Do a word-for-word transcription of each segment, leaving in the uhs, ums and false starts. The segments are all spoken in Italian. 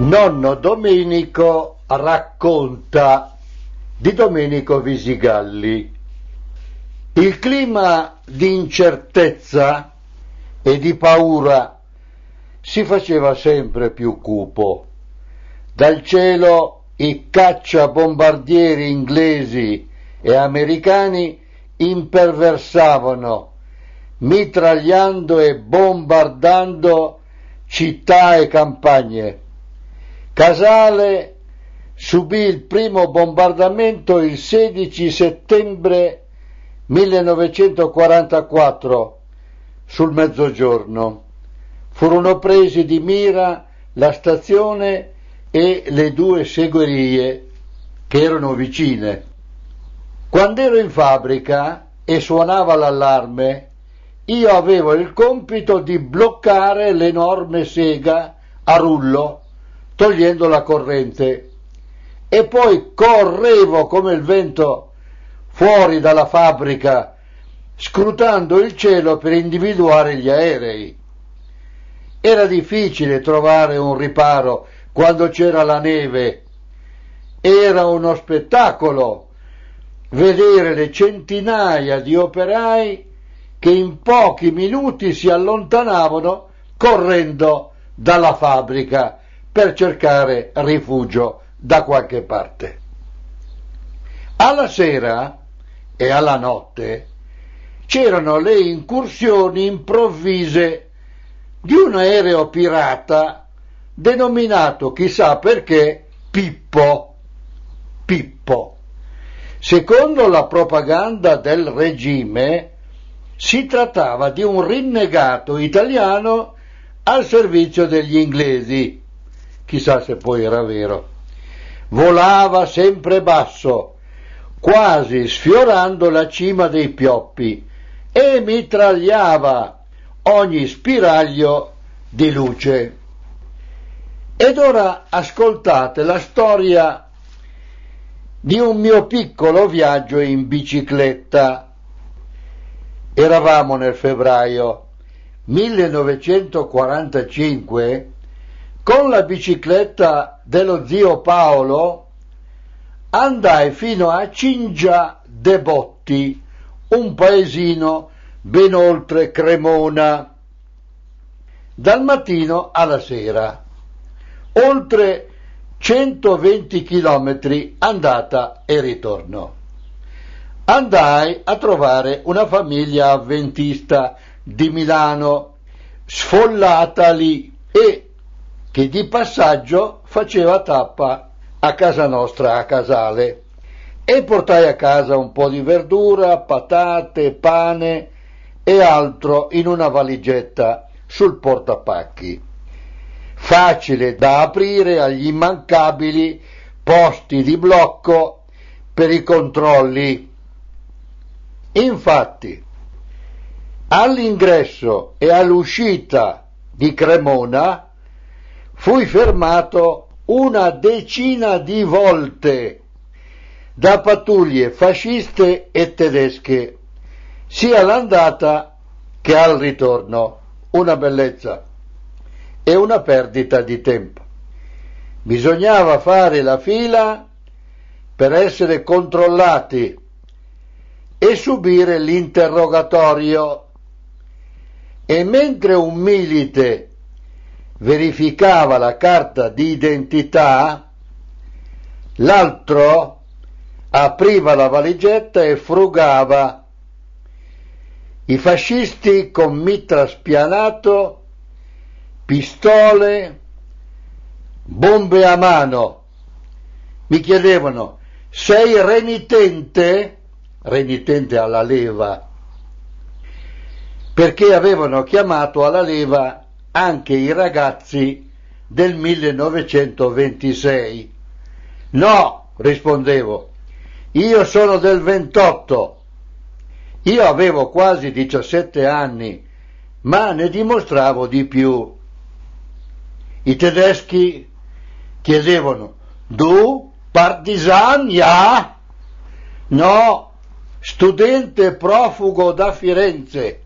Nonno Domenico racconta di Domenico Visigalli. Il clima di incertezza e di paura si faceva sempre più cupo. Dal cielo i cacciabombardieri inglesi e americani imperversavano, mitragliando e bombardando città e campagne. Casale subì il primo bombardamento il sedici settembre millenovecentoquarantaquattro sul mezzogiorno. Furono presi di mira la stazione e le due segherie che erano vicine. Quando ero in fabbrica e suonava l'allarme, io avevo il compito di bloccare l'enorme sega a rullo togliendo la corrente, e poi correvo come il vento fuori dalla fabbrica, scrutando il cielo per individuare gli aerei. Era difficile trovare un riparo quando c'era la neve. Era uno spettacolo vedere le centinaia di operai che in pochi minuti si allontanavano correndo dalla fabbrica per cercare rifugio da qualche parte. Alla sera e alla notte c'erano le incursioni improvvise di un aereo pirata denominato chissà perché Pippo. Pippo. Secondo la propaganda del regime si trattava di un rinnegato italiano al servizio degli inglesi. Chissà se poi era vero. Volava sempre basso, quasi sfiorando la cima dei pioppi, e mitragliava ogni spiraglio di luce. Ed ora ascoltate la storia di un mio piccolo viaggio in bicicletta. Eravamo nel febbraio millenovecentoquarantacinque. Con la bicicletta dello zio Paolo andai fino a Cingia de Botti, un paesino ben oltre Cremona, dal mattino alla sera, oltre centoventi chilometri andata e ritorno. Andai a trovare una famiglia avventista di Milano, sfollata lì, e che di passaggio faceva tappa a casa nostra a Casale, e portai a casa un po' di verdura, patate, pane e altro in una valigetta sul portapacchi, facile da aprire agli immancabili posti di blocco per i controlli. Infatti, all'ingresso e all'uscita di Cremona fui fermato una decina di volte da pattuglie fasciste e tedesche, sia all'andata che al ritorno. Una bellezza e una perdita di tempo. Bisognava fare la fila per essere controllati e subire l'interrogatorio, e mentre un milite verificava la carta di identità, l'altro apriva la valigetta e frugava. I fascisti con mitra spianato, pistole, bombe a mano, mi chiedevano: sei renitente? Renitente alla leva, perché avevano chiamato alla leva anche i ragazzi del millenovecentoventisei. No, rispondevo, io sono del ventotto. Io avevo quasi diciassette anni, ma ne dimostravo di più. I tedeschi chiedevano: du partisan, ja? No, studente profugo da Firenze.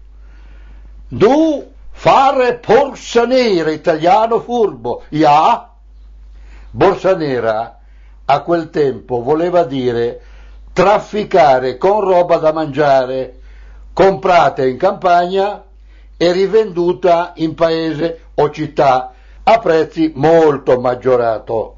Du fare borsa nera, italiano furbo, ja? Borsa nera a quel tempo voleva dire trafficare con roba da mangiare, comprata in campagna e rivenduta in paese o città a prezzi molto maggiorato.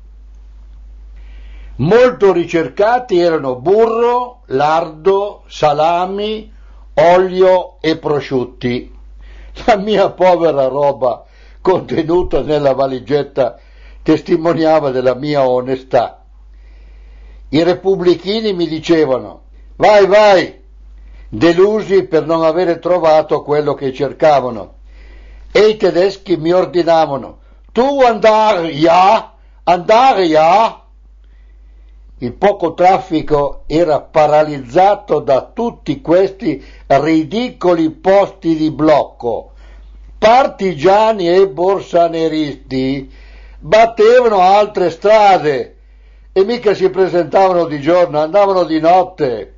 Molto ricercati erano burro, lardo, salami, olio e prosciutti. La mia povera roba contenuta nella valigetta testimoniava della mia onestà. I repubblichini mi dicevano: vai, vai, delusi per non avere trovato quello che cercavano, e i tedeschi mi ordinavano: tu andare, ja, andare, ja. Il poco traffico era paralizzato da tutti questi ridicoli posti di blocco. Partigiani e borsaneristi battevano altre strade e mica si presentavano di giorno, andavano di notte.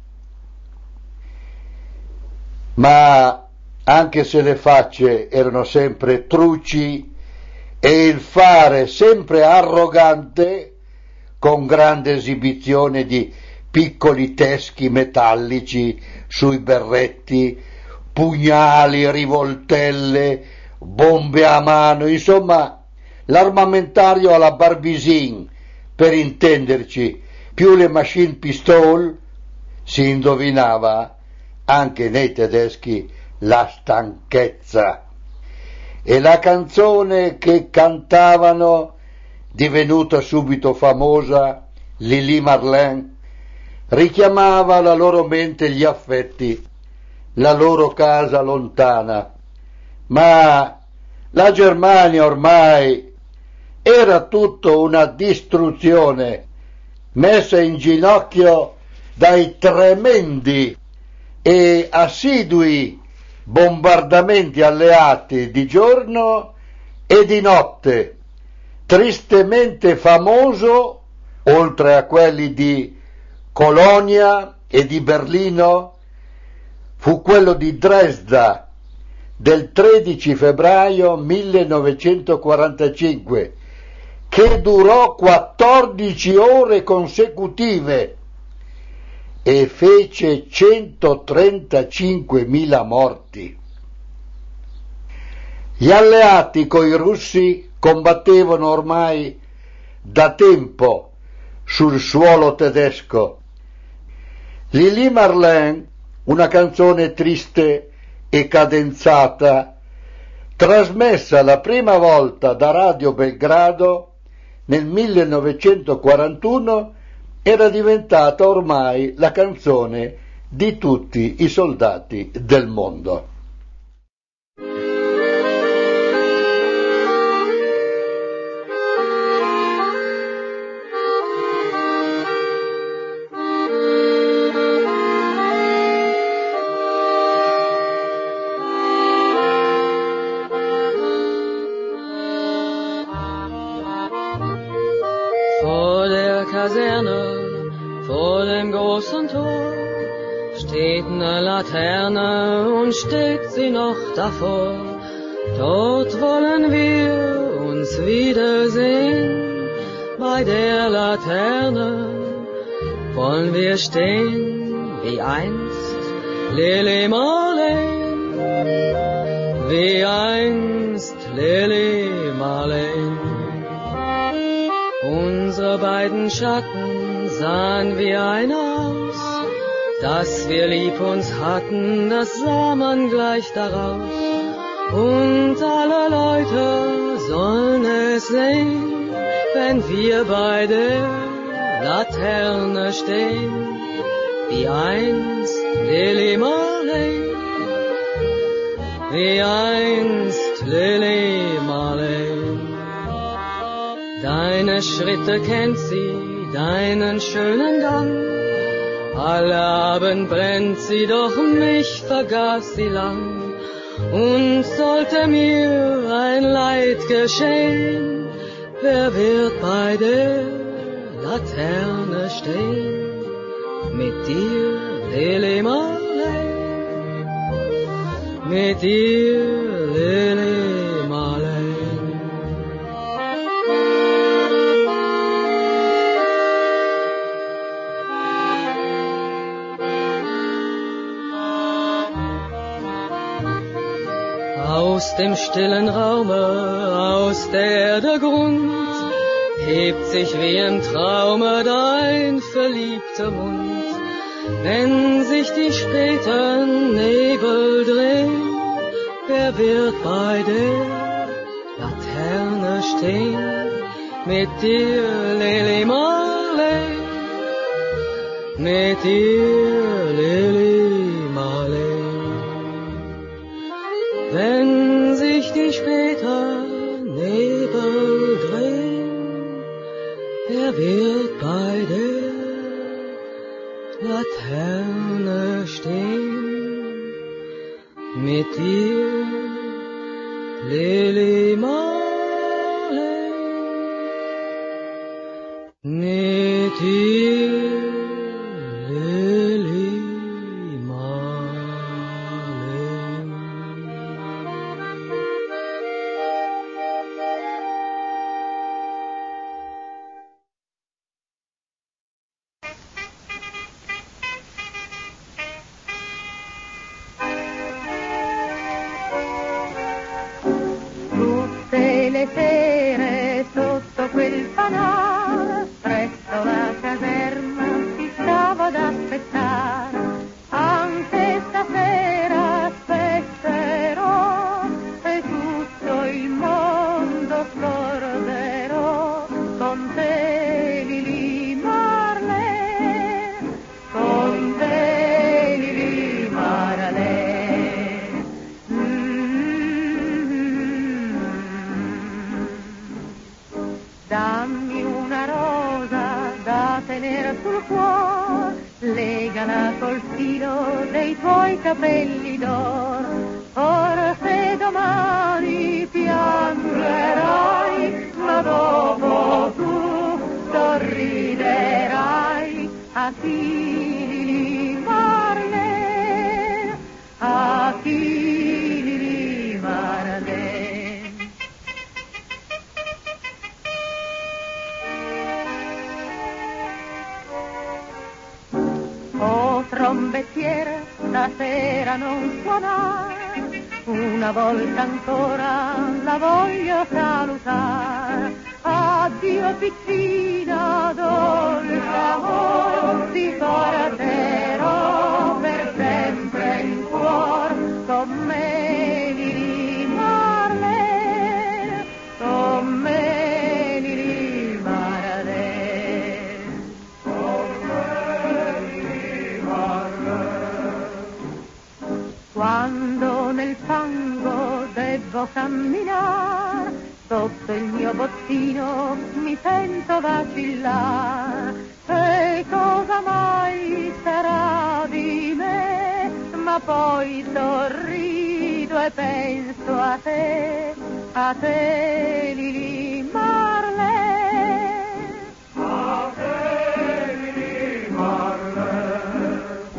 Ma anche se le facce erano sempre truci e il fare sempre arrogante, con grande esibizione di piccoli teschi metallici sui berretti, pugnali, rivoltelle, bombe a mano, insomma l'armamentario alla Barbisin, per intenderci, più le machine pistol, si indovinava anche nei tedeschi la stanchezza. E la canzone che cantavano, divenuta subito famosa, Lili Marlene, richiamava alla loro mente gli affetti, la loro casa lontana. Ma la Germania ormai era tutto una distruzione, messa in ginocchio dai tremendi e assidui bombardamenti alleati di giorno e di notte. Tristemente famoso, oltre a quelli di Colonia e di Berlino, fu quello di Dresda del tredici febbraio millenovecentoquarantacinque, che durò quattordici ore consecutive e fece centotrentacinquemila morti. Gli alleati coi russi combattevano ormai da tempo sul suolo tedesco. Lili Marlene, una canzone triste e cadenzata, trasmessa la prima volta da Radio Belgrado nel millenovecentoquarantuno, era diventata ormai la canzone di tutti i soldati del mondo. Vor dem großen Tor steht eine Laterne und steht sie noch davor. Dort wollen wir uns wiedersehen. Bei der Laterne wollen wir stehen wie einst Lili Marleen, wie einst Lili Marleen. Unsere beiden Schatten sahen wie einer aus, dass wir lieb uns hatten, das sah man gleich daraus. Und alle Leute sollen es sehen, wenn wir bei der Laterne stehen, wie einst Lili Marleen, wie einst Lili Marleen. Deine Schritte kennt sie, deinen schönen Gang. Alle Abend brennt sie, doch mich vergaß sie lang. Und sollte mir ein Leid geschehen, wer wird bei der Laterne stehen? Mit dir, Lili Marleen, mit dir, Lili Marleen. Aus dem stillen Raume, aus der der Grund, hebt sich wie im Traume dein verliebter Mund. Wenn sich die späten Nebel drehen, wer wird bei der Laterne stehen? Mit dir, Lili Marley, mit dir, Lili Marley. Wenn sich die späten Nebel drehen, wer wird bei der Laterne stehen? Mit dir, Lili Marley, mit dir, Lili le sere sotto quel fanale, presso la caserma ti stavo ad aspettare. Anche stasera aspetterò e tutto il mondo scorderò con te, Lili Marley, con te, Lili Marley. Dammi una rosa da tenere sul cuore, legala col filo dei tuoi capelli d'oro. Forse domani piangerai, ma dopo tu sorriderai. A chi, Lili Marley, a chi, Lili Marley. Oh trombettiere, stasera non suonare, una volta ancora la voglio salutare. Addio piccina, dolce amor, ti porterò per sempre in cuor, con me Lili Marley, con me Lili Marley, con me Lili Marley. Quando nel fango devo camminare, sotto il mio bottino mi sento vacillare. E cosa mai sarà di me? Ma poi sorrido e penso a te, a te Lili Marley, a te Lili Marley.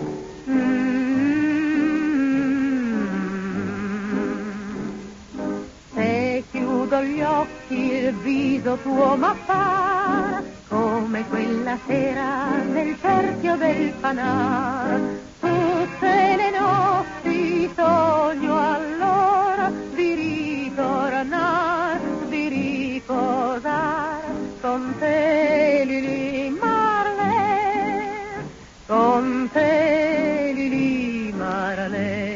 Se chiudo gli occhi il viso tuo m'appare, come quella sera nel cerchio del fanar. Tutte le notti sogno allora di ritornar, di riposar con te Lili Marley, con te Lili Marley.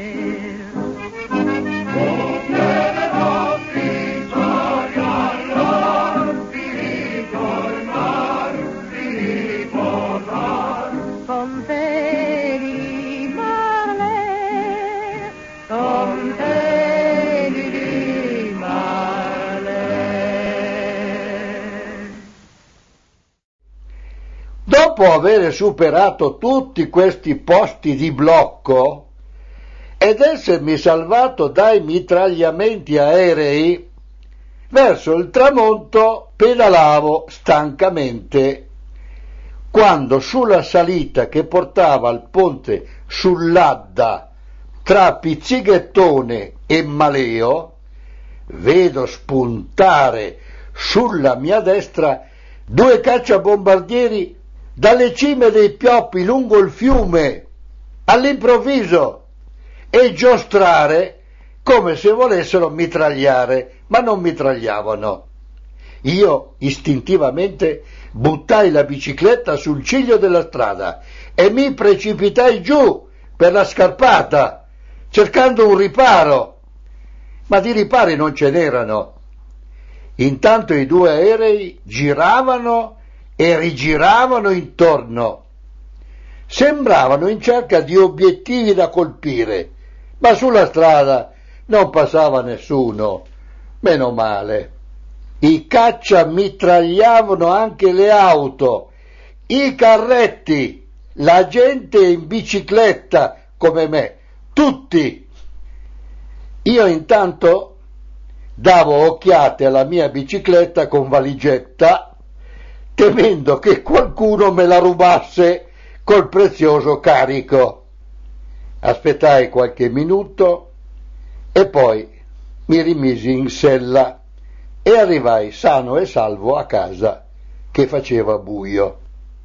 Con te Lili Marley, con te Lili Marley. Dopo aver superato tutti questi posti di blocco ed essermi salvato dai mitragliamenti aerei, verso il tramonto pedalavo stancamente, quando sulla salita che portava al ponte sull'Adda tra Pizzighettone e Maleo vedo spuntare sulla mia destra due cacciabombardieri dalle cime dei pioppi lungo il fiume all'improvviso e giostrare come se volessero mitragliare, ma non mitragliavano. Io istintivamente buttai la bicicletta sul ciglio della strada e mi precipitai giù per la scarpata, cercando un riparo, ma di ripari non ce n'erano. Intanto i due aerei giravano e rigiravano intorno. Sembravano in cerca di obiettivi da colpire, ma sulla strada non passava nessuno, meno male. I caccia mitragliavano anche le auto, i carretti, la gente in bicicletta come me, tutti. Io intanto davo occhiate alla mia bicicletta con valigetta, temendo che qualcuno me la rubasse col prezioso carico. Aspettai qualche minuto e poi mi rimisi in sella e arrivai sano e salvo a casa, che faceva buio.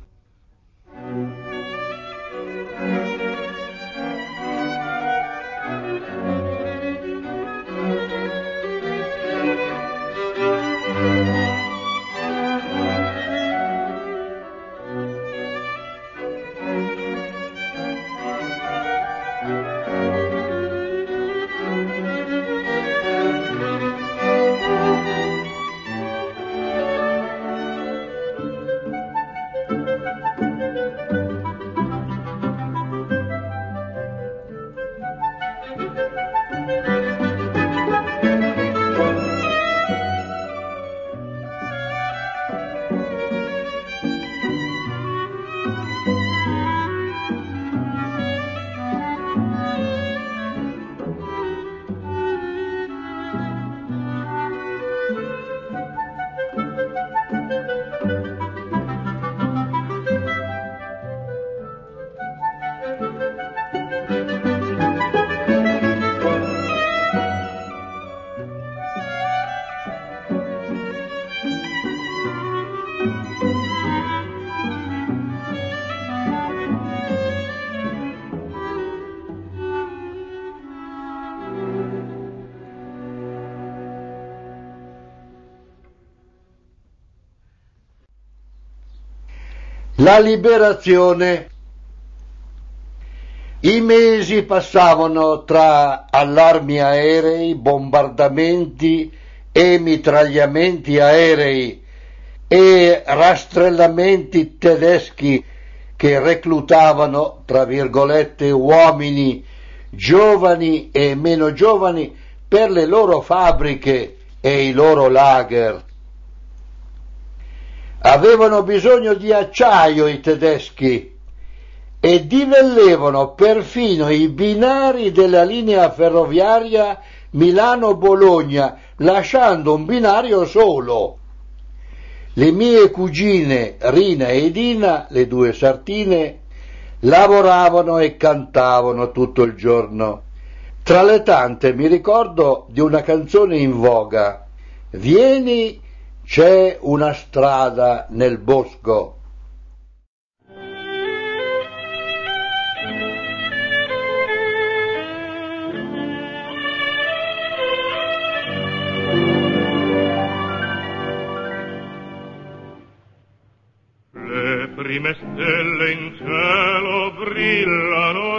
La liberazione. I mesi passavano tra allarmi aerei, bombardamenti e mitragliamenti aerei e rastrellamenti tedeschi che reclutavano, tra virgolette, uomini giovani e meno giovani per le loro fabbriche e i loro lager. Avevano bisogno di acciaio i tedeschi e divellevano perfino i binari della linea ferroviaria Milano-Bologna, lasciando un binario solo. Le mie cugine Rina e Dina, le due sartine, lavoravano e cantavano tutto il giorno. Tra le tante mi ricordo di una canzone in voga: Vieni, c'è una strada nel bosco. Le prime stelle in cielo brillano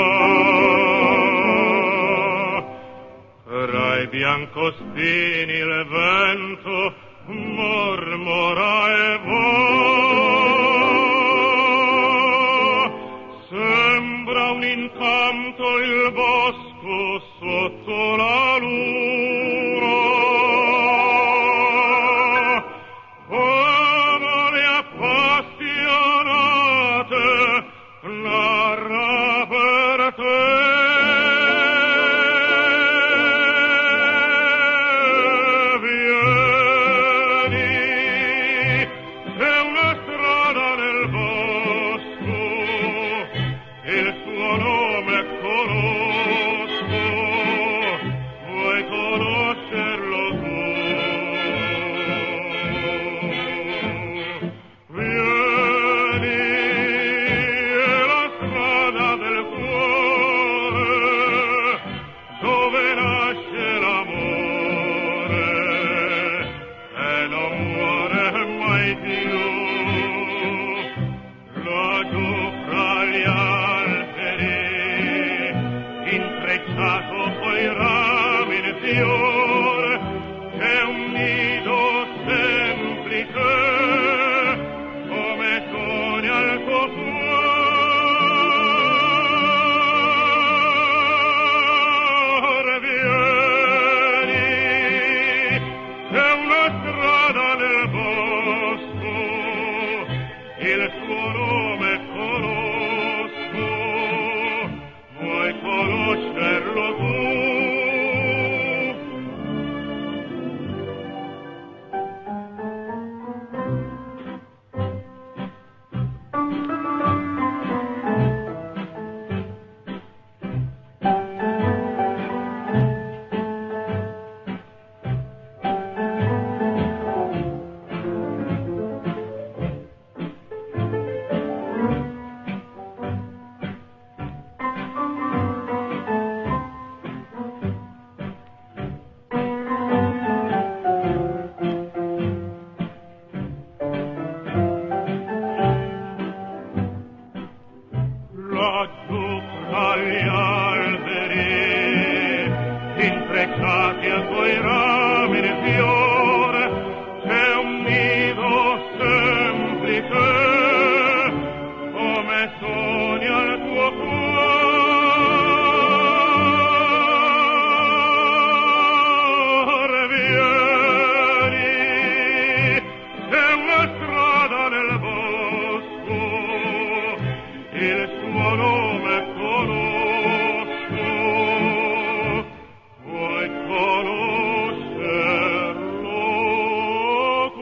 già, tra i biancostini il vento mormora e va, sembra un incanto il bosco sotto la luna, come le appassionate narra per te. Conosco, vuoi conoscere conosco, vuoi conoscerlo tu?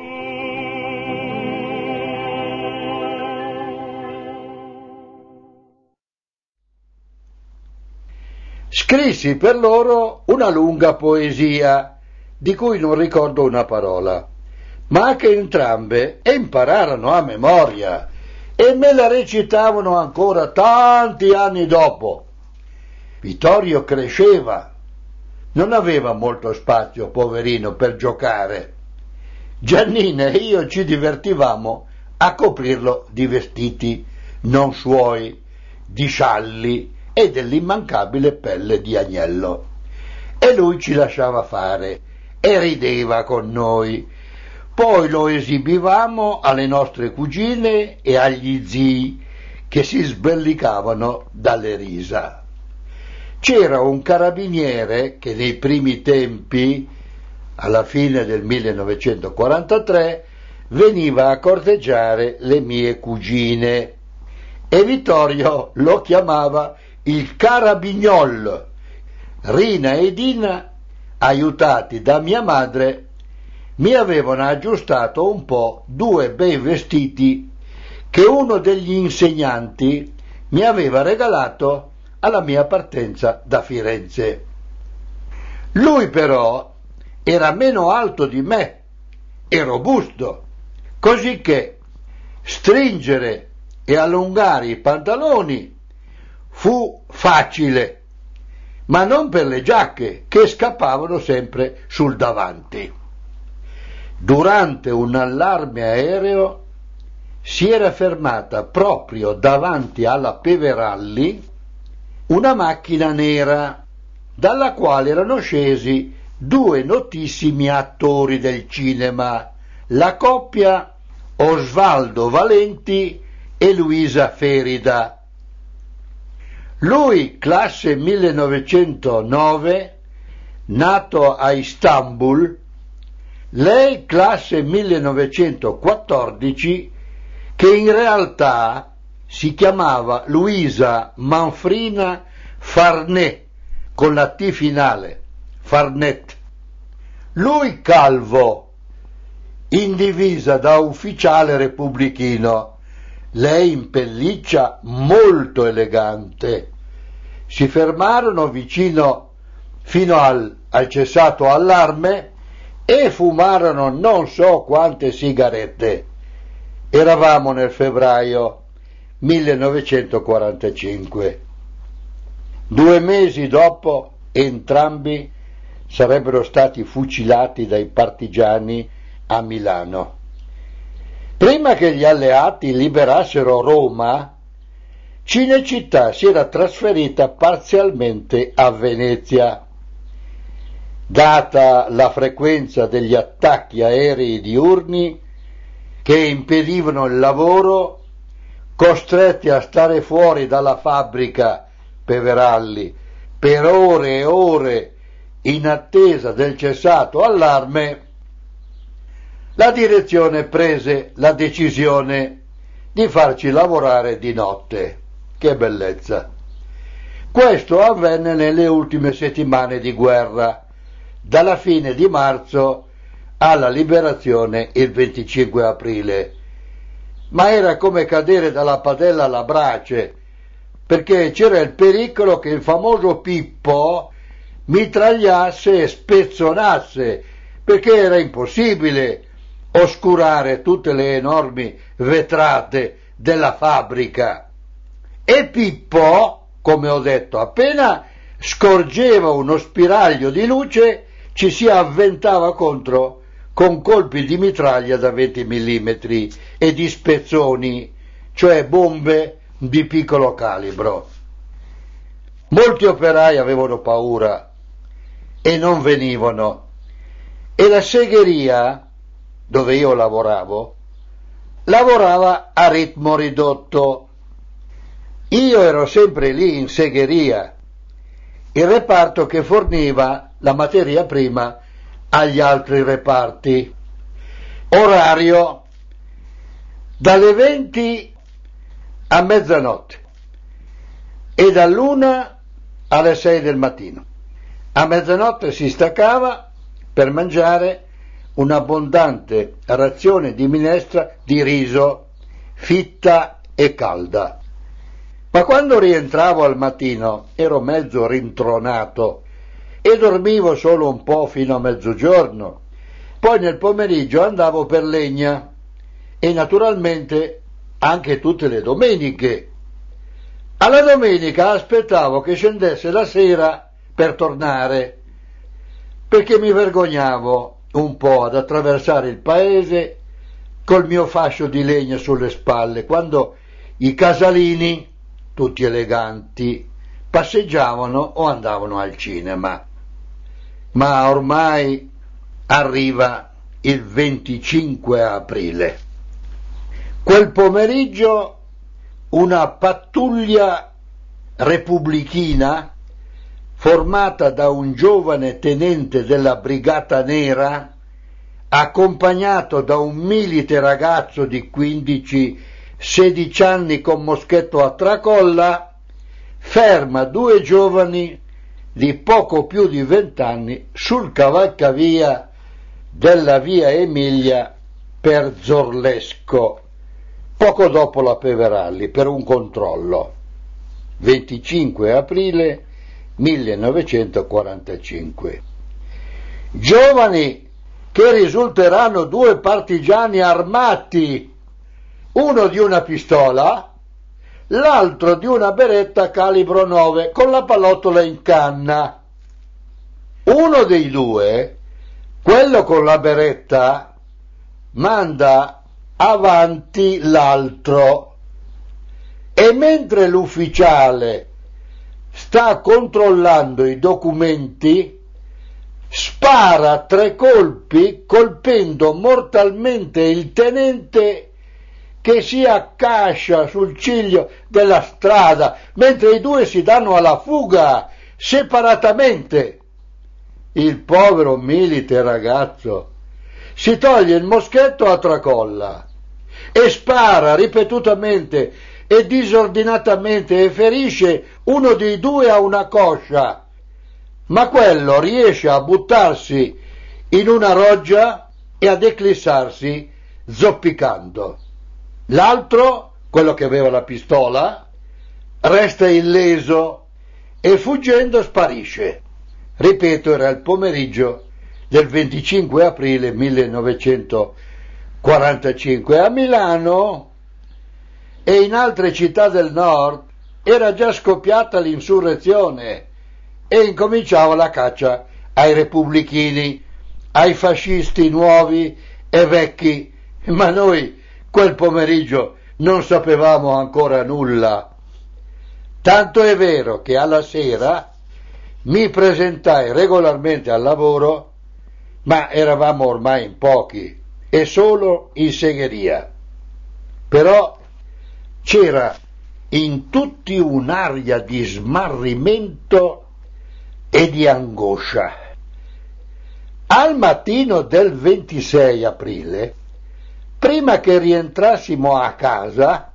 Scrissi per loro una lunga poesia, di cui non ricordo una parola, ma che entrambe impararono a memoria e me la recitavano ancora tanti anni dopo. Vittorio cresceva, non aveva molto spazio, poverino, per giocare. Giannina e io ci divertivamo a coprirlo di vestiti non suoi, di scialli e dell'immancabile pelle di agnello. E lui ci lasciava fare e rideva con noi. Poi lo esibivamo alle nostre cugine e agli zii, che si sbellicavano dalle risa. C'era un carabiniere che nei primi tempi, alla fine del millenovecentoquarantatré, veniva a corteggiare le mie cugine e Vittorio lo chiamava il carabignol. Rina e Dina, aiutati da mia madre, mi avevano aggiustato un po' due bei vestiti che uno degli insegnanti mi aveva regalato alla mia partenza da Firenze. Lui però era meno alto di me e robusto, cosicché stringere e allungare i pantaloni fu facile, ma non per le giacche che scappavano sempre sul davanti. Durante un allarme aereo si era fermata proprio davanti alla Peveralli una macchina nera dalla quale erano scesi due notissimi attori del cinema, la coppia Osvaldo Valenti e Luisa Ferida. Lui, classe millenovecentonove, nato a Istanbul, lei classe millenovecentoquattordici, che in realtà si chiamava Luisa Manfrina Farnet, con la T finale, Farnet. Lui calvo, in divisa da ufficiale repubblichino, lei in pelliccia molto elegante. Si fermarono vicino fino al, al cessato allarme e fumarono non so quante sigarette. Eravamo nel febbraio millenovecentoquarantacinque. Due mesi dopo entrambi sarebbero stati fucilati dai partigiani a Milano. Prima che gli alleati liberassero Roma, Cinecittà si era trasferita parzialmente a Venezia. Data la frequenza degli attacchi aerei diurni che impedivano il lavoro, costretti a stare fuori dalla fabbrica Peveralli per ore e ore in attesa del cessato allarme, la direzione prese la decisione di farci lavorare di notte. Che bellezza! Questo avvenne nelle ultime settimane di guerra, dalla fine di marzo alla liberazione il venticinque aprile. Ma era come cadere dalla padella alla brace, perché c'era il pericolo che il famoso Pippo mitragliasse e spezzonasse, perché era impossibile oscurare tutte le enormi vetrate della fabbrica. E Pippo, come ho detto, appena scorgeva uno spiraglio di luce ci si avventava contro con colpi di mitraglia da venti millimetri e di spezzoni, cioè bombe di piccolo calibro. Molti operai avevano paura e non venivano, e la segheria, dove io lavoravo, lavorava a ritmo ridotto. Io ero sempre lì in segheria, il reparto che forniva la materia prima agli altri reparti. Orario dalle venti a mezzanotte, e e dall'una alle sei del mattino. A mezzanotte si staccava per mangiare un'abbondante razione di minestra di riso, fitta e calda. Ma quando rientravo al mattino ero mezzo rintronato e dormivo solo un po' fino a mezzogiorno. Poi nel pomeriggio andavo per legna e naturalmente anche tutte le domeniche. Alla domenica aspettavo che scendesse la sera per tornare, perché mi vergognavo un po' ad attraversare il paese col mio fascio di legna sulle spalle, quando i casalini, tutti eleganti, passeggiavano o andavano al cinema. Ma ormai arriva il venticinque aprile. Quel pomeriggio una pattuglia repubblichina formata da un giovane tenente della Brigata Nera, accompagnato da un milite ragazzo di quindici sedici anni con moschetto a tracolla, ferma due giovani di poco più di vent'anni sul cavalcavia della via Emilia per Zorlesco, poco dopo la Peveralli, per un controllo. venticinque aprile millenovecentoquarantacinque. Giovani che risulteranno due partigiani armati, uno di una pistola, l'altro di una beretta calibro nove con la pallottola in canna. Uno dei due, quello con la beretta, manda avanti l'altro e mentre l'ufficiale sta controllando i documenti, spara tre colpi colpendo mortalmente il tenente che si accascia sul ciglio della strada, mentre i due si danno alla fuga separatamente. Il povero milite ragazzo si toglie il moschetto a tracolla e spara ripetutamente e disordinatamente e ferisce uno dei due a una coscia, ma quello riesce a buttarsi in una roggia e ad eclissarsi zoppicando. L'altro, quello che aveva la pistola, resta illeso e fuggendo sparisce. Ripeto, era il pomeriggio del venticinque aprile millenovecentoquarantacinque. A Milano e in altre città del nord era già scoppiata l'insurrezione e incominciava la caccia ai repubblichini, ai fascisti nuovi e vecchi, ma noi quel pomeriggio non sapevamo ancora nulla. Tanto è vero che alla sera mi presentai regolarmente al lavoro, ma eravamo ormai in pochi e solo in segheria. Però c'era in tutti un'aria di smarrimento e di angoscia. Al mattino del ventisei aprile, prima che rientrassimo a casa,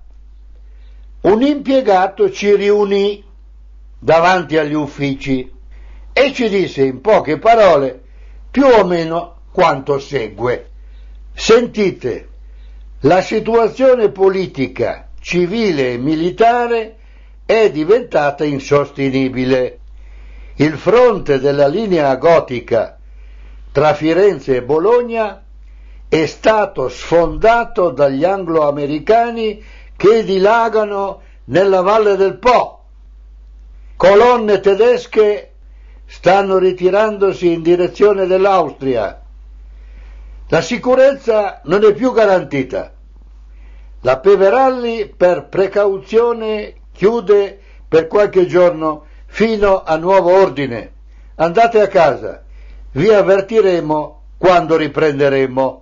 un impiegato ci riunì davanti agli uffici e ci disse in poche parole più o meno quanto segue. Sentite, la situazione politica, civile e militare è diventata insostenibile. Il fronte della linea gotica tra Firenze e Bologna è stato sfondato dagli anglo-americani che dilagano nella valle del Po. Colonne tedesche stanno ritirandosi in direzione dell'Austria. La sicurezza non è più garantita. La Peveralli, per precauzione, chiude per qualche giorno fino a nuovo ordine. Andate a casa, vi avvertiremo quando riprenderemo.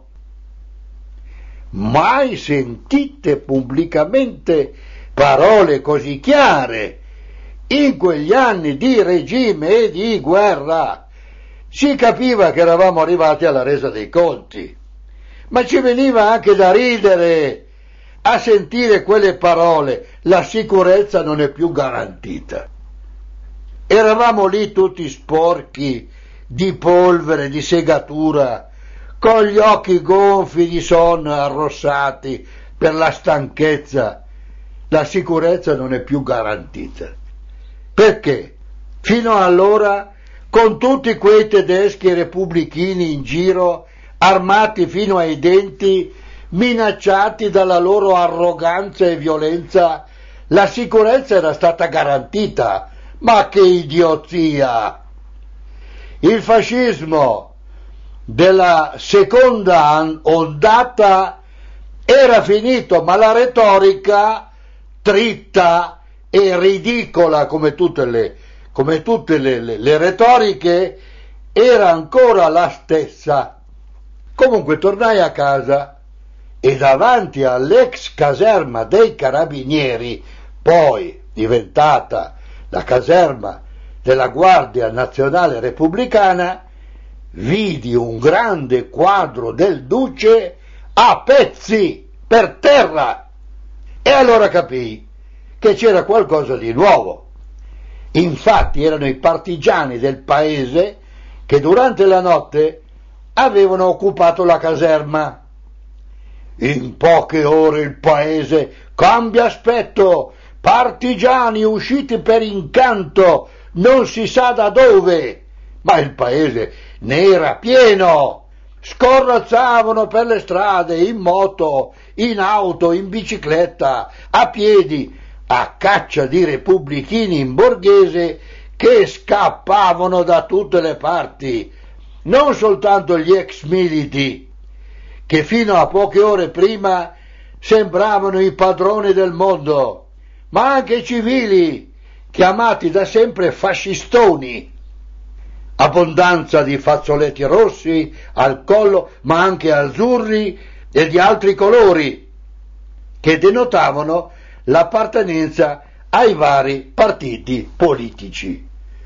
Mai sentite pubblicamente parole così chiare in quegli anni di regime e di guerra. Si capiva che eravamo arrivati alla resa dei conti, ma ci veniva anche da ridere a sentire quelle parole. la sicurezza non è più garantita. Eravamo lì tutti sporchi di polvere, di segatura, con gli occhi gonfi di sonno, arrossati per la stanchezza. La sicurezza non è più garantita. Perché? Fino allora, con tutti quei tedeschi repubblichini in giro, armati fino ai denti, minacciati dalla loro arroganza e violenza, la sicurezza era stata garantita. Ma che idiozia! Il fascismo della seconda ondata era finito, ma la retorica dritta e ridicola, come tutte le, come tutte le, le, le retoriche, era ancora la stessa. Comunque tornai a casa e davanti all'ex caserma dei Carabinieri, poi diventata la caserma della Guardia Nazionale Repubblicana, vidi un grande quadro del Duce a pezzi per terra e allora capii che c'era qualcosa di nuovo. Infatti erano i partigiani del paese che durante la notte avevano occupato la caserma. In poche ore il paese cambia aspetto. Partigiani usciti per incanto, non si sa da dove, ma il paese ne era pieno, scorrazzavano per le strade, in moto, in auto, in bicicletta, a piedi, a caccia di repubblichini in borghese che scappavano da tutte le parti, non soltanto gli ex militi, che fino a poche ore prima sembravano i padroni del mondo, ma anche i civili, chiamati da sempre fascistoni. Abbondanza di fazzoletti rossi al collo, ma anche azzurri e di altri colori, che denotavano l'appartenenza ai vari partiti politici.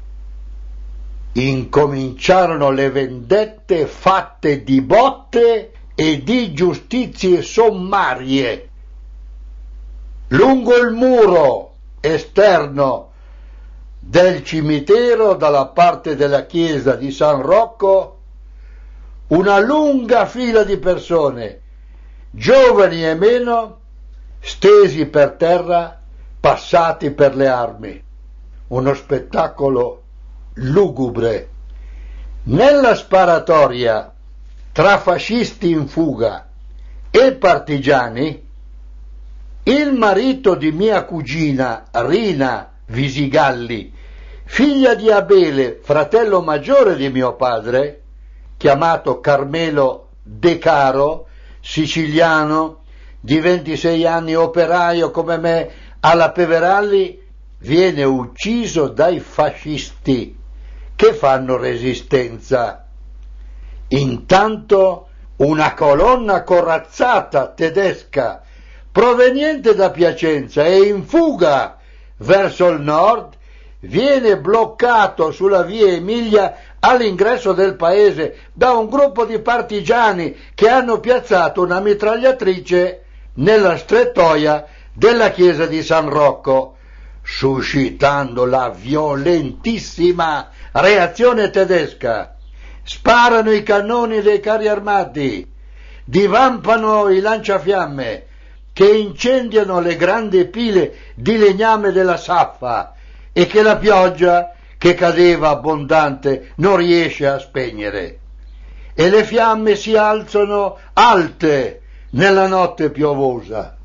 Incominciarono le vendette fatte di botte e di giustizie sommarie. Lungo il muro esterno del cimitero, dalla parte della chiesa di San Rocco, una lunga fila di persone, giovani e meno, stesi per terra, passati per le armi. Uno spettacolo lugubre. Nella sparatoria tra fascisti in fuga e partigiani, il marito di mia cugina Rina Visigalli, figlia di Abele, fratello maggiore di mio padre, chiamato Carmelo De Caro, siciliano, di ventisei anni, operaio come me, alla Peveralli, viene ucciso dai fascisti che fanno resistenza. Intanto una colonna corazzata tedesca proveniente da Piacenza e in fuga verso il nord viene bloccato sulla via Emilia all'ingresso del paese da un gruppo di partigiani che hanno piazzato una mitragliatrice nella strettoia della chiesa di San Rocco, suscitando la violentissima reazione tedesca. Sparano i cannoni dei carri armati, divampano i lanciafiamme che incendiano le grandi pile di legname della Saffa e che la pioggia, che cadeva abbondante, non riesce a spegnere. E le fiamme si alzano alte nella notte piovosa.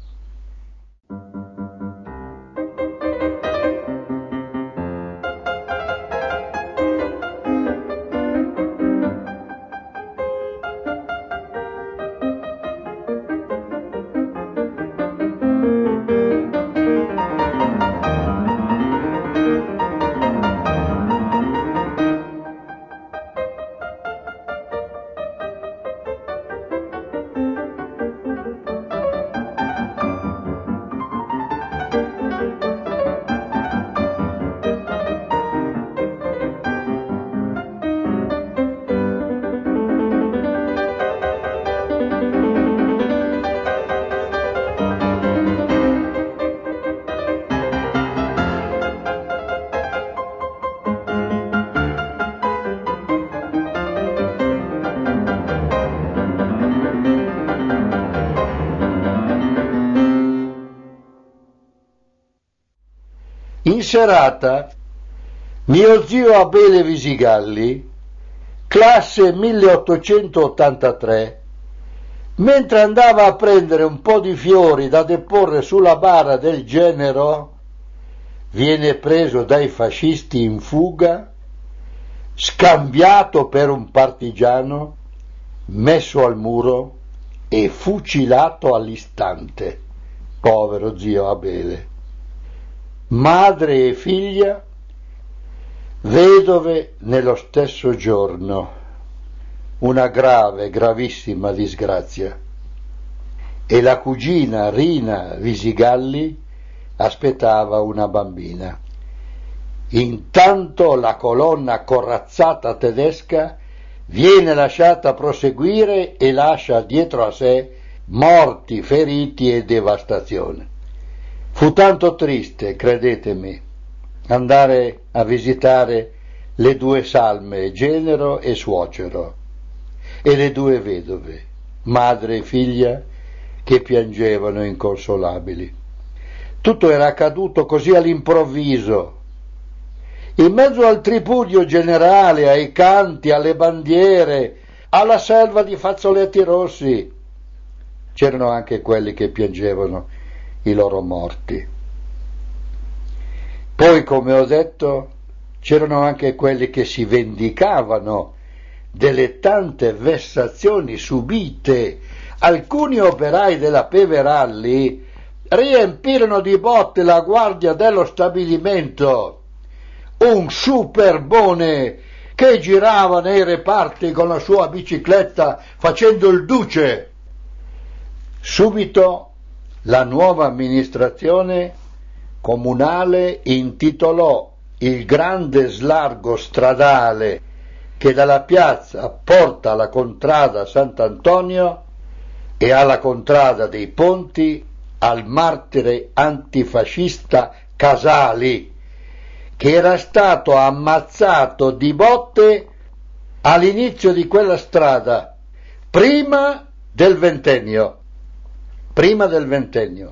In serata, mio zio Abele Visigalli, classe milleottocentottantatré, mentre andava a prendere un po' di fiori da deporre sulla bara del Genero, viene preso dai fascisti in fuga, scambiato per un partigiano, messo al muro e fucilato all'istante. Povero zio Abele. Madre e figlia vedove nello stesso giorno, una grave, gravissima disgrazia. E la cugina Rina Visigalli aspettava una bambina. Intanto la colonna corazzata tedesca viene lasciata proseguire e lascia dietro a sé morti, feriti e devastazione. Fu tanto triste, credetemi, andare a visitare le due salme, Genero e Suocero, e le due vedove, madre e figlia, che piangevano inconsolabili. Tutto era accaduto così all'improvviso, in mezzo al tripudio generale, ai canti, alle bandiere, alla selva di fazzoletti rossi. C'erano anche quelli che piangevano i loro morti. Poi, come ho detto, c'erano anche quelli che si vendicavano delle tante vessazioni subite. Alcuni operai della Peveralli riempirono di botte la guardia dello stabilimento, un superbone che girava nei reparti con la sua bicicletta facendo il duce. Subito la nuova amministrazione comunale intitolò il grande slargo stradale che dalla piazza porta alla contrada Sant'Antonio e alla contrada dei Ponti al martire antifascista Casali, che era stato ammazzato di botte all'inizio di quella strada, prima del ventennio. Prima del ventennio.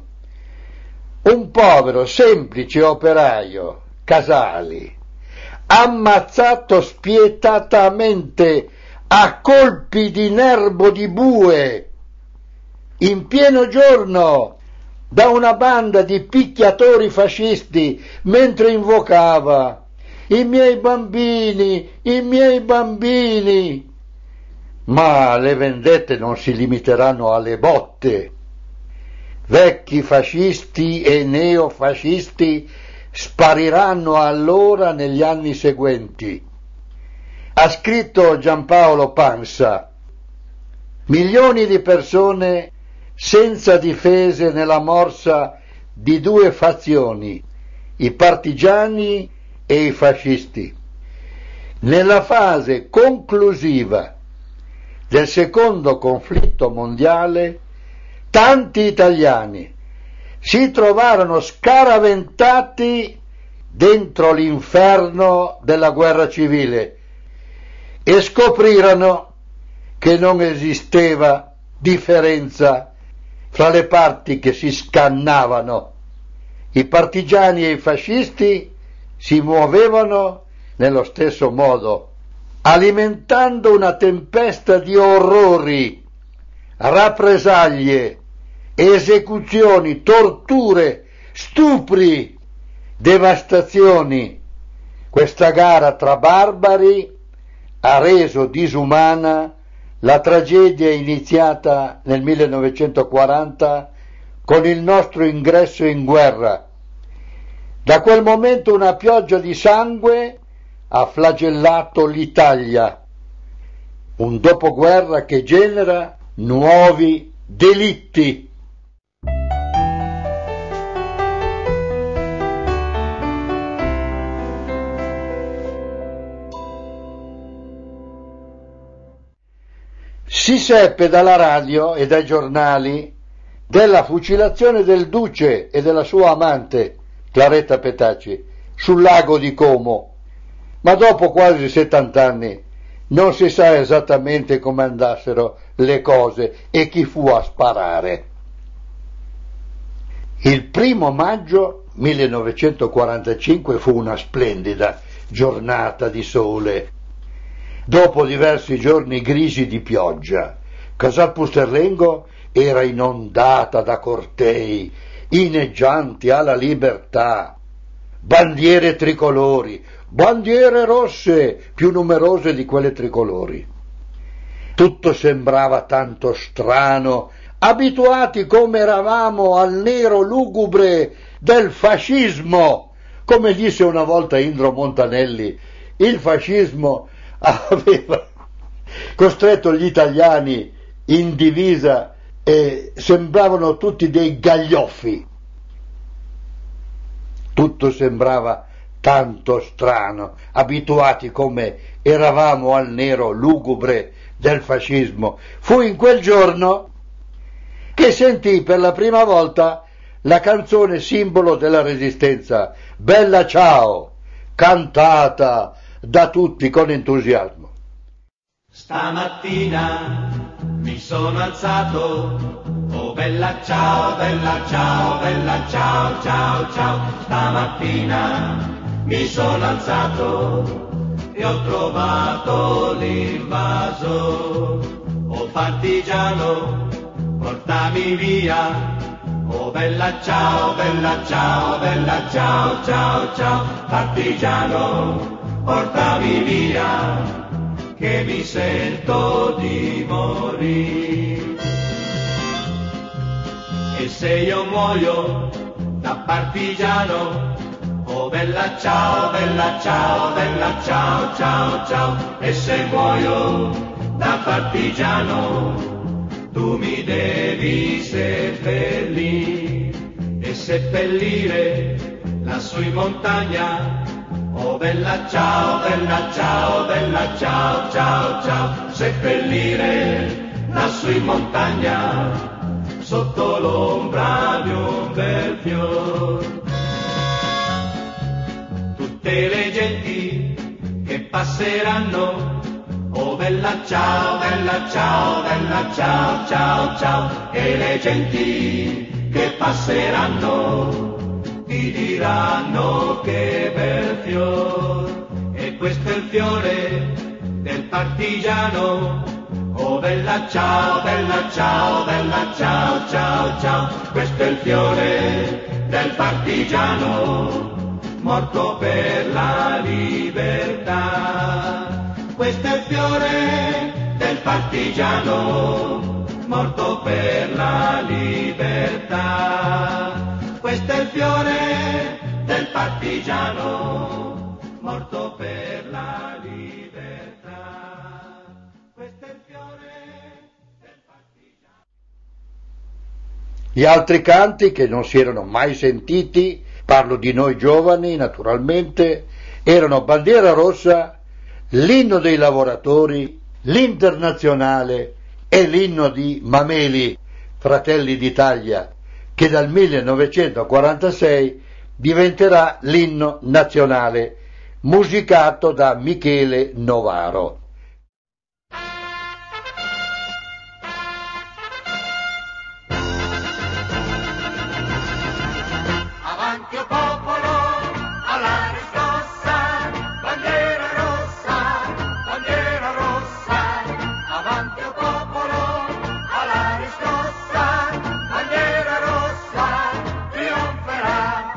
Un povero, semplice operaio, Casali, ammazzato spietatamente a colpi di nervo di bue, in pieno giorno, da una banda di picchiatori fascisti, mentre invocava «I miei bambini, i miei bambini». Ma le vendette non si limiteranno alle botte. Vecchi fascisti e neofascisti spariranno allora negli anni seguenti. Ha scritto Giampaolo Pansa: milioni di persone senza difese nella morsa di due fazioni, i partigiani e i fascisti. Nella fase conclusiva del secondo conflitto mondiale, tanti italiani si trovarono scaraventati dentro l'inferno della guerra civile e scoprirono che non esisteva differenza fra le parti che si scannavano. I partigiani e i fascisti si muovevano nello stesso modo, alimentando una tempesta di orrori, rappresaglie, esecuzioni, torture, stupri, devastazioni. Questa gara tra barbari ha reso disumana la tragedia iniziata nel millenovecentoquaranta con il nostro ingresso in guerra. Da quel momento una pioggia di sangue ha flagellato l'Italia, un dopoguerra che genera nuovi delitti. Si seppe dalla radio e dai giornali della fucilazione del duce e della sua amante, Claretta Petacci, sul lago di Como, ma dopo quasi settant'anni non si sa esattamente come andassero le cose e chi fu a sparare. Il primo maggio millenovecentoquarantacinque fu una splendida giornata di sole. Dopo diversi giorni grigi di pioggia, Casal Pusterlengo era inondata da cortei inneggianti alla libertà, bandiere tricolori, bandiere rosse più numerose di quelle tricolori. Tutto sembrava tanto strano, abituati come eravamo al nero lugubre del fascismo. Come disse una volta Indro Montanelli, il fascismo aveva costretto gli italiani in divisa e sembravano tutti dei gaglioffi. Tutto sembrava tanto strano, abituati come eravamo al nero lugubre del fascismo. Fu in quel giorno che sentì per la prima volta la canzone simbolo della Resistenza, Bella Ciao, cantata da tutti con entusiasmo. Stamattina mi sono alzato, oh bella ciao, bella ciao, bella ciao, ciao, ciao. Stamattina mi sono alzato e ho trovato l'invaso, oh partigiano, portami via. Oh bella ciao, bella ciao, bella ciao, ciao, ciao, partigiano, portami via, che mi sento di morire. E se io muoio da partigiano, oh bella ciao, bella ciao, bella ciao, ciao, ciao, e se muoio da partigiano, tu mi devi seppellire e seppellire lassù in montagna. Oh bella ciao, bella ciao, bella ciao, ciao, ciao, seppellire lassù in montagna, sotto l'ombra di un bel fior. Tutte le genti che passeranno, oh bella ciao, bella ciao, bella ciao, ciao, ciao, e le genti che passeranno ti diranno che bel fior, e questo è il fiore del partigiano. Oh bella ciao, bella ciao, bella ciao, ciao, ciao, questo è il fiore del partigiano, morto per la libertà. Questo è il fiore del partigiano, morto per la libertà. Questo è il fiore del partigiano, morto per la libertà. Questo è il fiore del partigiano. Gli altri canti che non si erano mai sentiti, parlo di noi giovani naturalmente, erano Bandiera Rossa, l'Inno dei lavoratori, l'Internazionale e l'inno di Mameli, Fratelli d'Italia, che dal millenovecentoquarantasei diventerà l'inno nazionale, musicato da Michele Novaro. Avanti o popolo, alla riscossa, bandiera rossa, bandiera rossa. Avanti o popolo, alla riscossa, bandiera rossa, trionferà.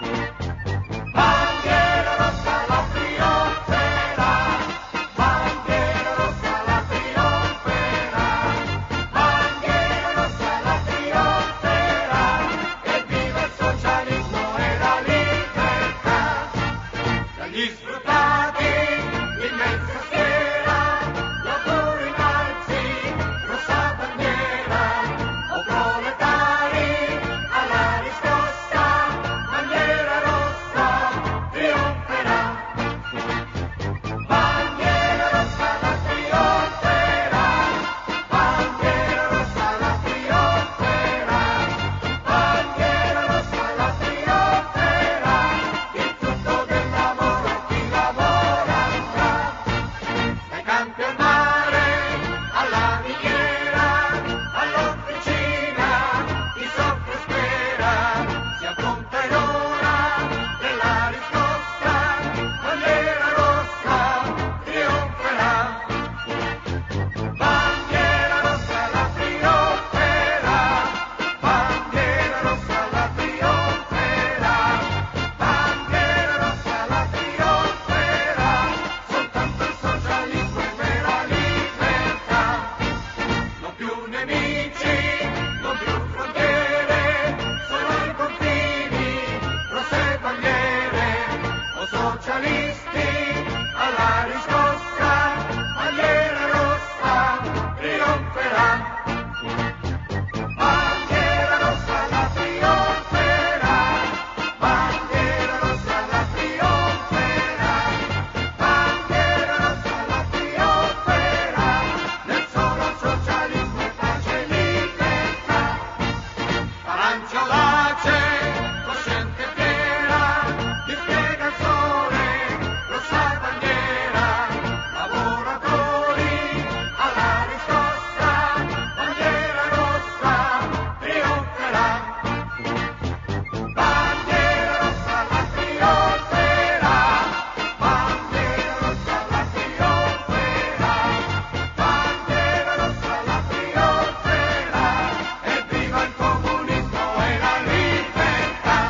Bandiera rossa la trionferà, bandiera rossa la trionferà, bandiera rossa la trionferà, e viva il socialismo e la libertà. Dagli sfruttati l'immensa schiera, lavoro in alzi, rossa bandiera, o proletari alla riscossa, bandiera rossa trionferà. Bandiera rossa la trionferà, bandiera rossa la trionferà, bandiera rossa la trionferà, il frutto del lavoro a chi lavora. socialisti, alla riscossa, bandiera rossa, trionferà. Bandiera rossa la trionferà, bandiera rossa la trionferà, bandiera rossa la trionferà, nel solo socialismo e pace e libertà. Arancia lace, cosciente e fiera, dispiega il sole, rossa bandiera, lavoratori alla riscossa, bandiera rossa trionferà. Bandiera rossa la trionferà, bandiera rossa la trionferà, bandiera rossa la trionferà, e viva il comunismo e la libertà.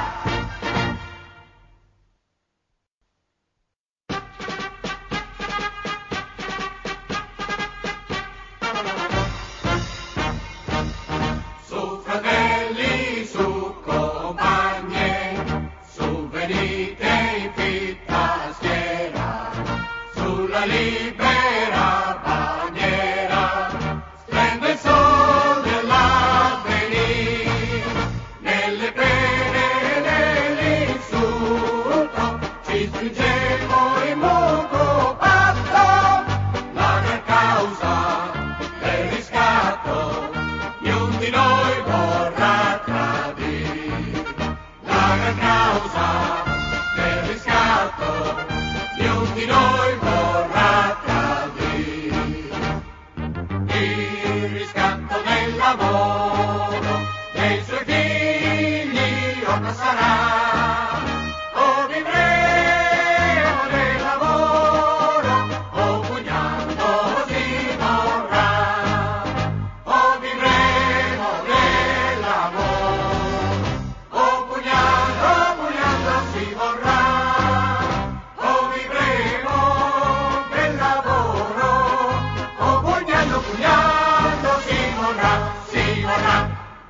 Su fratelli, su compagne, su venite in fitta schiera, sulla libera bandiera, splende il sol dell'avvenir, nelle pene e nell'insulto, ci stringiamo in mutuo patto, la gran causa del riscatto, niun di noi vorrà tradir. La gran causa del riscatto, niun di noi vorrà tradir. Il riscatto del lavoro, dei suoi figli ora sarà, o vivremo del lavoro, o pugnando si morrà. O vivremo del lavoro, o pugnando, pugnando si morrà. O vivremo del lavoro, o pugnando, pugnando si morrà, si morrà.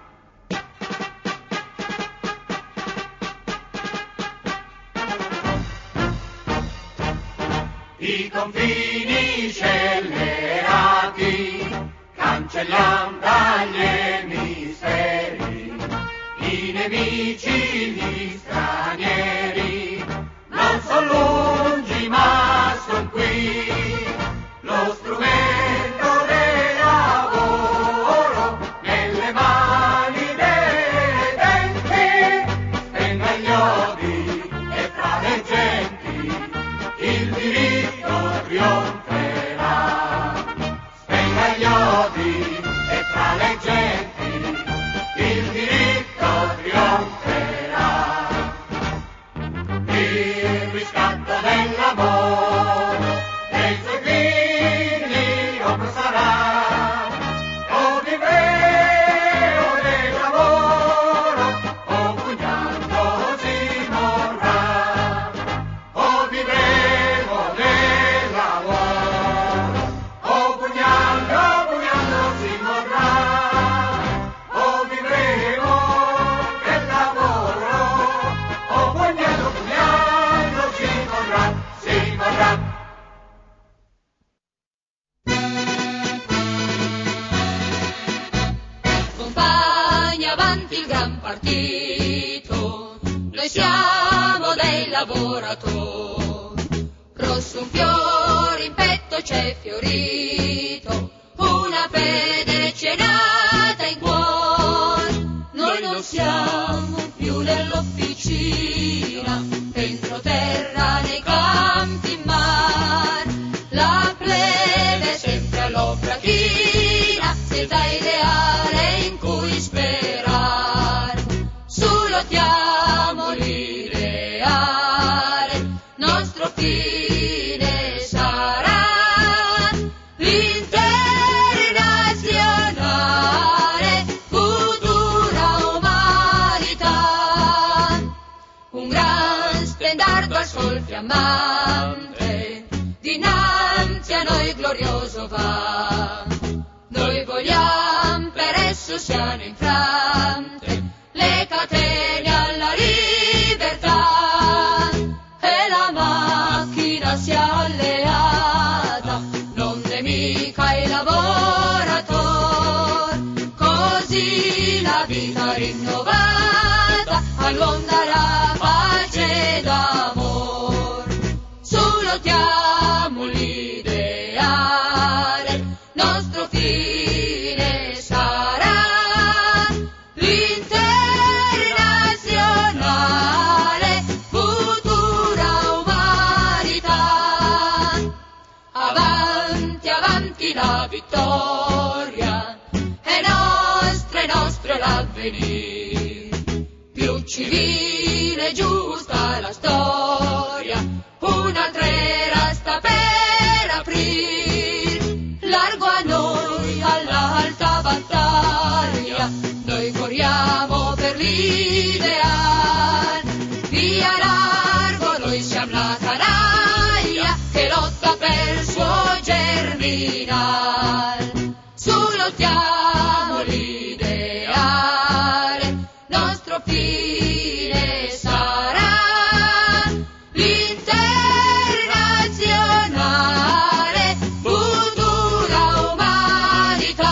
I confini scellerati cancelliamo dagli emisferi, i nemici, gli stranieri, non son lungi ma son qui, lo strumento del lavoro nelle mani dei denti, spenga gli odi e fra le genti il diritto trionferà. Spenga gli odi e tra le genti il diritto trionferà. Il riscatto del lavoro, dei suoi figli opera sarà, o vivremo del lavoro, o pugnando si morrà. O vivremo del lavoro, o pugnando, pugnando si morrà. O vivremo del lavoro, o pugnando, pugnando si morrà, si morrà. Compagni, avanti il gran partito, noi siamo dei lavoratori. Rosso un fiore in petto c'è fiorito, una fede ci è nata in cuore. Noi non siamo più nell'officina, dentro terra, nei campi, in mare. La plebe è sempre all'opera china, senza ideale in cui sperare. Sulottiamo l'ideale, nostro fine sarà l'internazionale, futura umanità. Un gran stendardo al sol fiammante, dinanzi a noi glorioso va. Noi vogliamo per esso siano infrante le catene alla libertà e la mano lotiamo l'ideale, nostro fine sarà l'internazionale, futura umanità. Avanti, avanti la vittoria, è nostra, è nostro l'avvenire, più civile e giusta la storia, un'altra era sta per aprir, largo a noi all'alta battaglia, noi corriamo per l'ideale, via largo noi siamo la canaglia che lotta per il suo germinal, su lottiamo l'ideale, nostro fine sarà l'internazionale, futura umanità.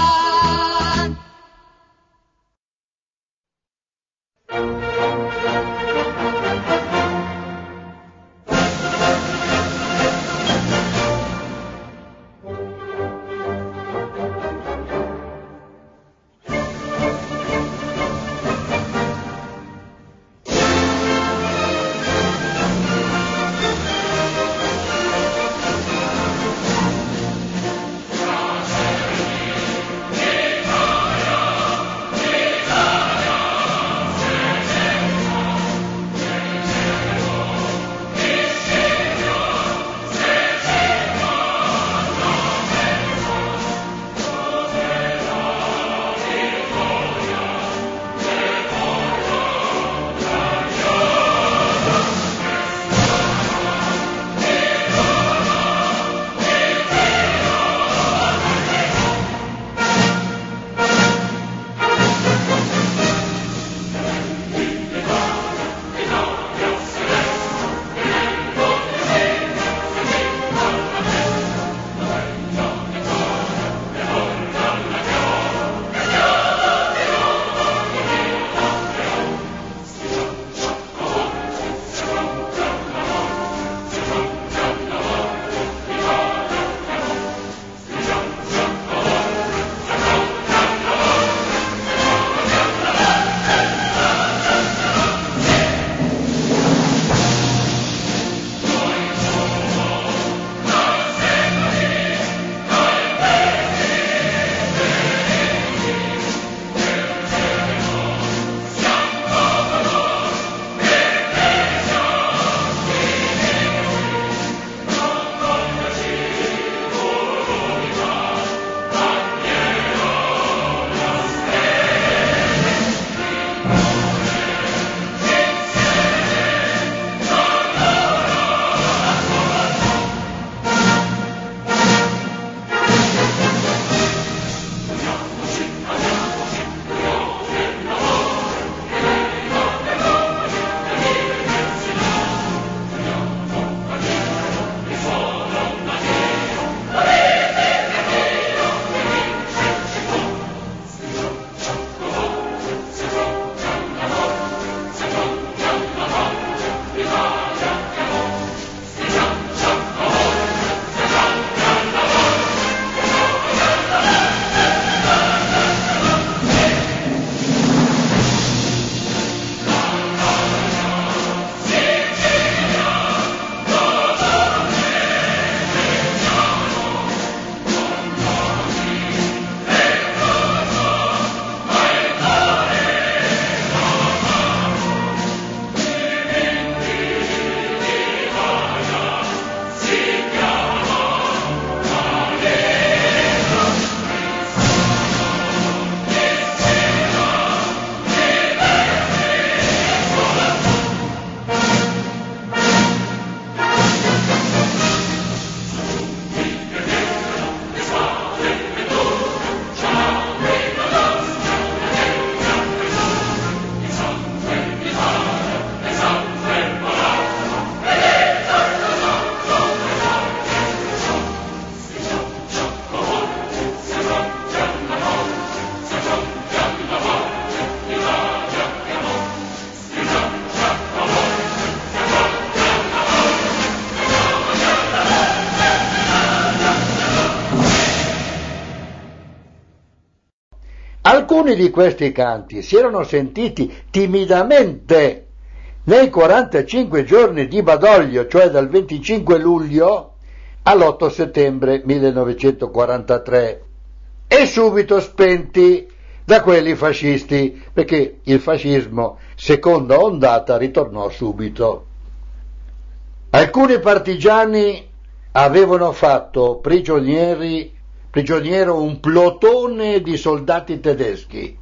Alcuni di questi canti si erano sentiti timidamente nei quarantacinque giorni di Badoglio, cioè dal venticinque luglio all'otto settembre millenovecentoquarantatré, e subito spenti da quelli fascisti, perché il fascismo, seconda ondata, ritornò subito. Alcuni partigiani avevano fatto prigionieri, prigioniero un plotone di soldati tedeschi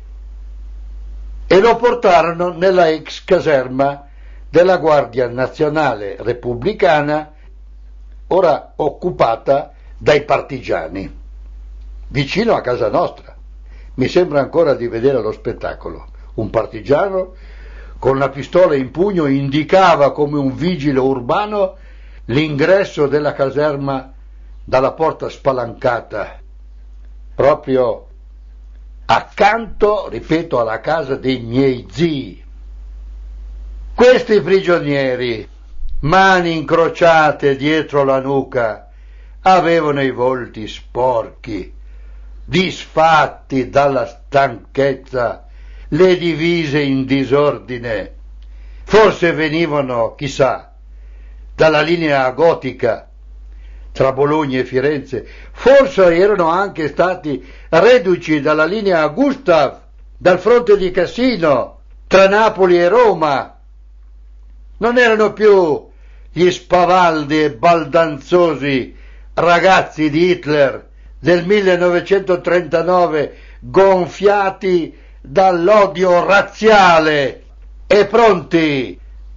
e lo portarono nella ex caserma della Guardia Nazionale Repubblicana, ora occupata dai partigiani, vicino a casa nostra. Mi sembra ancora di vedere lo spettacolo. Un partigiano con la pistola in pugno indicava come un vigile urbano l'ingresso della caserma dalla porta spalancata, proprio accanto, ripeto, alla casa dei miei zii. Questi prigionieri, mani incrociate dietro la nuca, avevano i volti sporchi, disfatti dalla stanchezza, le divise in disordine. Forse venivano, chissà, dalla linea gotica tra Bologna e Firenze, forse erano anche stati reduci dalla linea Gustav, dal fronte di Cassino, tra Napoli e Roma. Non erano più gli spavaldi e baldanzosi ragazzi di Hitler del millenovecentotrentanove, gonfiati dall'odio razziale e pronti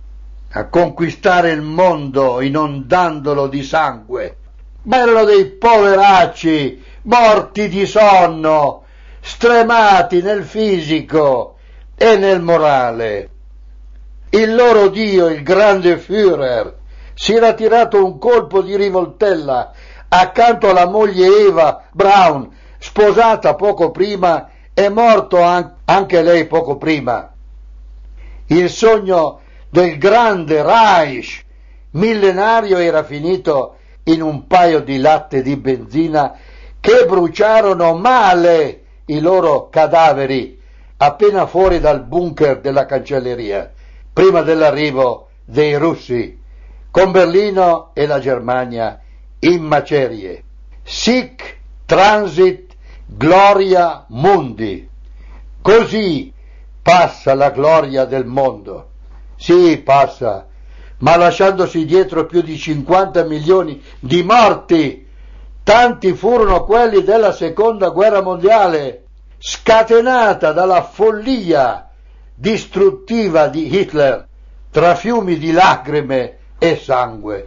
a conquistare il mondo inondandolo di sangue, ma erano dei poveracci morti di sonno, stremati nel fisico e nel morale. Il loro dio, il grande Führer, si era tirato un colpo di rivoltella accanto alla moglie Eva Braun, sposata poco prima e morto an- anche lei poco prima. Il sogno del grande Reich millenario era finito in un paio di latte di benzina che bruciarono male i loro cadaveri appena fuori dal bunker della cancelleria, prima dell'arrivo dei russi, con Berlino e la Germania in macerie. Sic transit gloria mundi. Così passa la gloria del mondo. Sì, passa, ma lasciandosi dietro più di cinquanta milioni di morti. Tanti furono quelli della seconda guerra mondiale, scatenata dalla follia distruttiva di Hitler, tra fiumi di lacrime e sangue.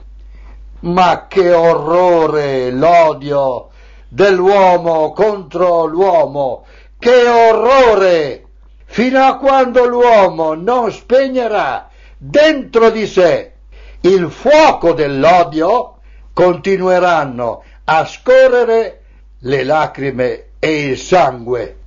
Ma che orrore l'odio dell'uomo contro l'uomo, che orrore! Fino a quando l'uomo non spegnerà dentro di sé il fuoco dell'odio, continueranno a scorrere le lacrime e il sangue.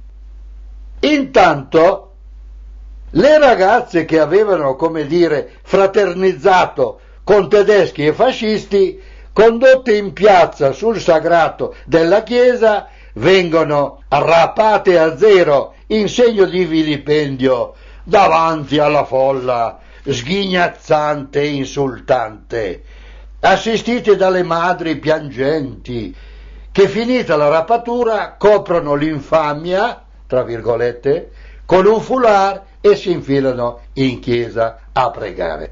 Intanto le ragazze che avevano, come dire, fraternizzato con tedeschi e fascisti, condotte in piazza sul sagrato della chiesa, vengono rappate a zero in segno di vilipendio davanti alla folla sghignazzante e insultante, assistite dalle madri piangenti che, finita la rapatura, coprono l'infamia, tra virgolette, con un foulard e si infilano in chiesa a pregare.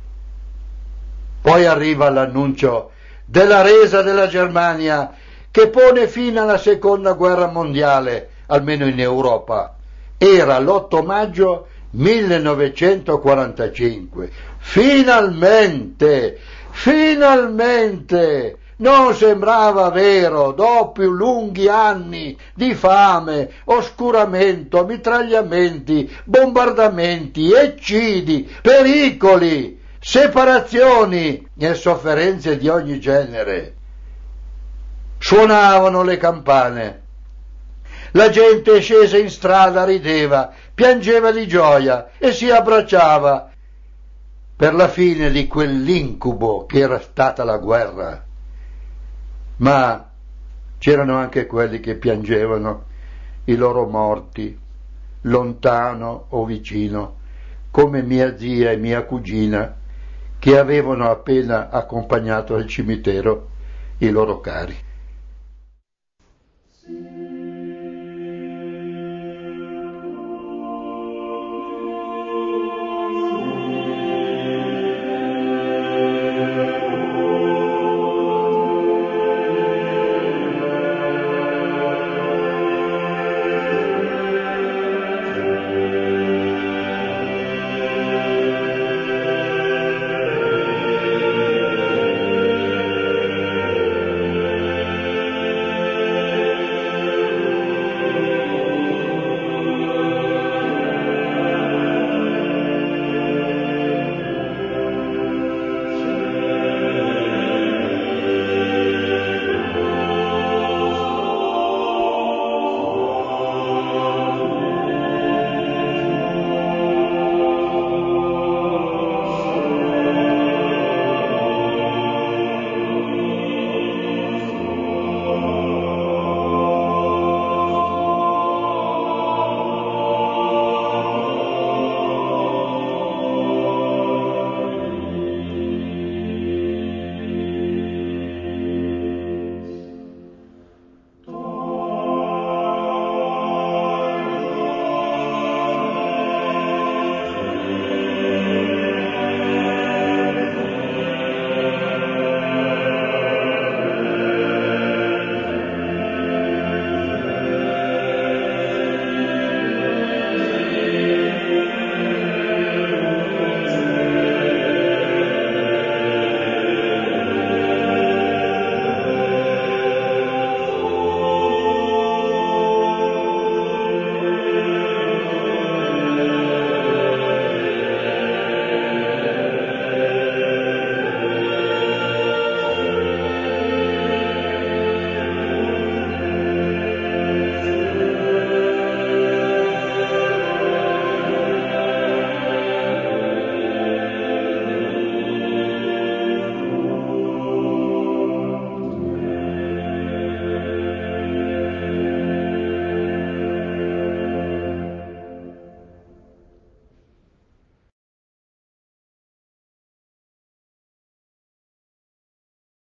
Poi arriva l'annuncio della resa della Germania, che pone fine alla seconda guerra mondiale, almeno in Europa. Era l'otto maggio millenovecentoquarantacinque. Finalmente, finalmente! Non sembrava vero, dopo lunghi anni di fame, oscuramento, mitragliamenti, bombardamenti, eccidi, pericoli, separazioni e sofferenze di ogni genere. Suonavano le campane. La gente scesa in strada rideva, piangeva di gioia e si abbracciava per la fine di quell'incubo che era stata la guerra. Ma c'erano anche quelli che piangevano i loro morti, lontano o vicino, come mia zia e mia cugina, che avevano appena accompagnato al cimitero i loro cari.